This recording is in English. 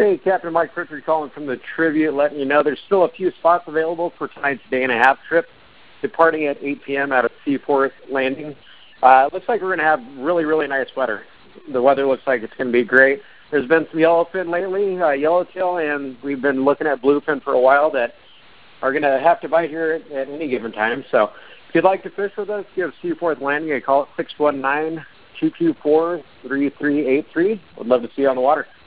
Hey, Captain Mike Pritchard calling from the Tribute, letting you know there's still a few spots available for tonight's day-and-a-half trip, departing at 8 p.m. out of Seaforth Landing. Looks like we're going to have really, really nice weather. The weather looks like it's going to be great. There's been some yellowfin lately, yellowtail, and we've been looking at bluefin for a while that are going to have to bite here at any given time. So if you'd like to fish with us, give Seaforth Landing a call at 619-224-3383. Would love to see you on the water.